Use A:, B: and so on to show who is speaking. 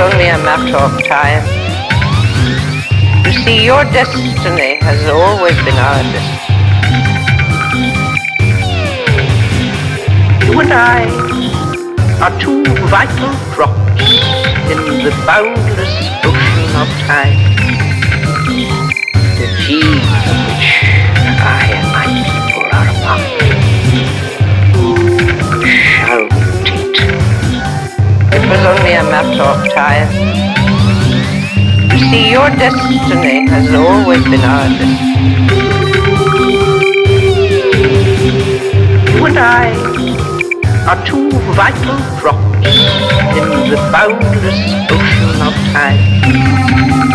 A: only a matter of time. You see, your destiny has always been our destiny. You and I are two vital drops in the boundless ocean of time, the genes of which I and my people are a part. Shall meet. It was only a matter of time. You see, your destiny has always been our destiny. You and I are two vital drops in the boundless ocean of time.